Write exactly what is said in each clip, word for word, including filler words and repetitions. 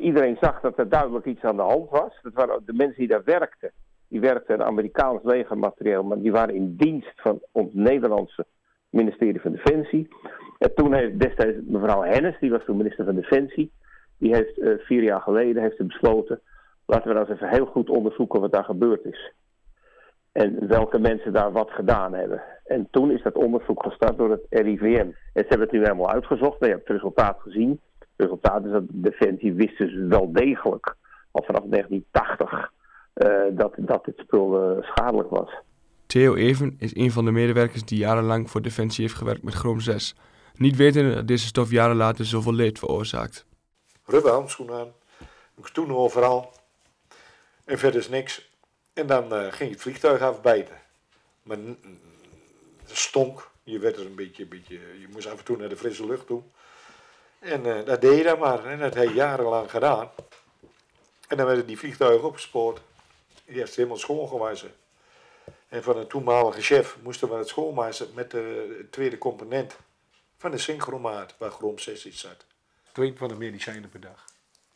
iedereen zag dat er duidelijk iets aan de hand was. Dat waren de mensen die daar werkten. Die werkten aan Amerikaans legermateriaal, maar die waren in dienst van ons Nederlandse ministerie van Defensie. En toen heeft destijds mevrouw Hennis, die was toen minister van Defensie, die heeft uh, vier jaar geleden heeft besloten, laten we nou eens even heel goed onderzoeken wat daar gebeurd is. En welke mensen daar wat gedaan hebben. En toen is dat onderzoek gestart door het R I V M. En ze hebben het nu helemaal uitgezocht. Nou, je hebt het resultaat gezien. Het resultaat is dat de Defensie wist dus wel degelijk, al vanaf negentien tachtig, uh, dat, dat dit spul uh, schadelijk was. Theo Even is een van de medewerkers die jarenlang voor Defensie heeft gewerkt met chroom zes. Niet wetende dat deze stof jaren later zoveel leed veroorzaakt. Rubberhandschoenen aan. Toen overal. En verder is niks. En dan uh, ging het vliegtuig afbijten. Maar het stonk. Je werd er een beetje, een beetje, je moest af en toe naar de frisse lucht toe. En uh, dat deed je dan maar. En dat heb je jarenlang gedaan. En dan werden die vliegtuigen opgespoord. Eerst helemaal schoongewassen. En van een toenmalige chef moesten we het schoonmaken met de tweede component van de synchromaat waar chroom zes in zat. Twee van de medicijnen per dag.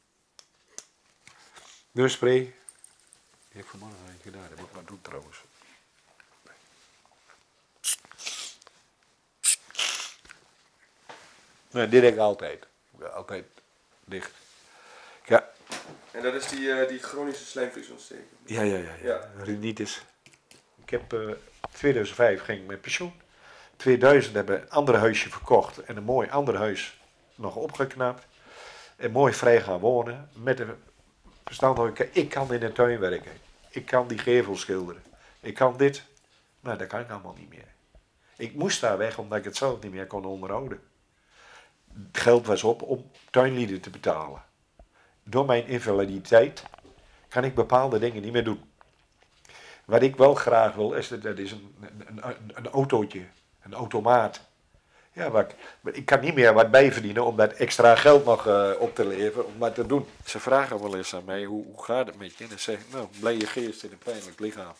Neusspray. Die heb ik vanmorgen een gedaan. Dat moet ik maar doen trouwens. Nee, dit heb ik altijd. Altijd dicht. Ja. En dat is die, uh, die chronische slijmvliesontsteking? Ja, ja, ja. ja. ja. Rhinitis. Ik heb uh, tweeduizend vijf ging ik met pensioen. tweeduizend hebben we een ander huisje verkocht en een mooi ander huis nog opgeknapt. En mooi vrij gaan wonen. Met een verstand dat ik, ik kan in de tuin werken. Ik kan die gevel schilderen. Ik kan dit. Maar dat kan ik allemaal niet meer. Ik moest daar weg omdat ik het zelf niet meer kon onderhouden. Het geld was op om tuinlieden te betalen. Door mijn invaliditeit kan ik bepaalde dingen niet meer doen. Wat ik wel graag wil, is dat, dat is een, een, een, een autootje, een automaat. Ja, maar ik, maar ik kan niet meer wat bijverdienen om dat extra geld nog uh, op te leveren, om dat te doen. Ze vragen wel eens aan mij, hoe, hoe gaat het met je? En dan zeg ik, nou, blije geest in een pijnlijk lichaam.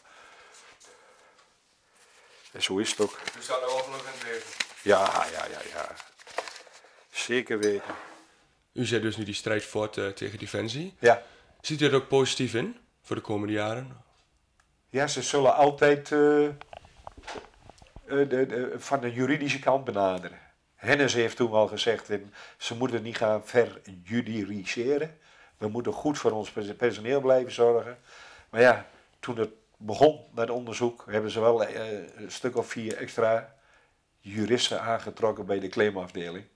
En zo is het ook. U staat nou ook nog in het leven? Ja, ja, ja, ja. Zeker weten. U zet dus nu die strijd voort uh, tegen Defensie. Ja. Ziet u er ook positief in voor de komende jaren? Ja, ze zullen altijd uh, uh, de, de, van de juridische kant benaderen. Hennis heeft toen al gezegd, en ze moeten niet gaan verjuridiseren. We moeten goed voor ons personeel blijven zorgen. Maar ja, toen het begon, dat onderzoek, hebben ze wel uh, een stuk of vier extra juristen aangetrokken bij de claimafdeling.